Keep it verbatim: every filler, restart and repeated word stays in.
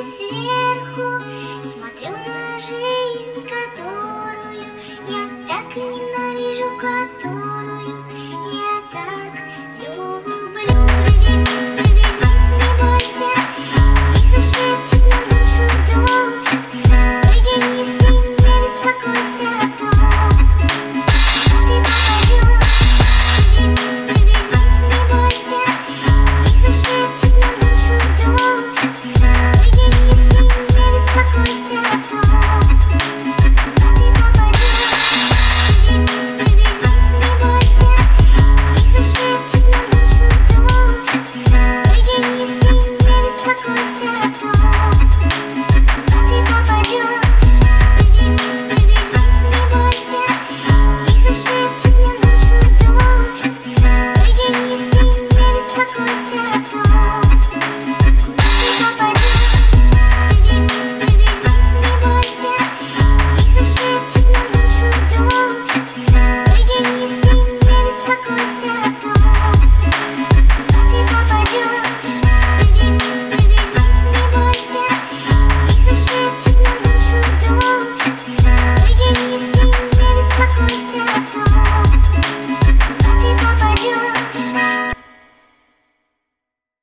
сверху смотрю на жизнь, которую я так ненавижу, которую я так люблю. Прыгай, не бойся, тихо шепчет мне душу дождь. Прыгай, не сильно беспокойся о том, что ты попадешь. Прыгай, не бойся, тихо шепчет мне душу дождь. Прыгай, не сильно беспокойся о том, что ты попадешь. Прыгай, не бойся, тихо шепчет мне душу дождь. Прыгай, не сильно беспокойся.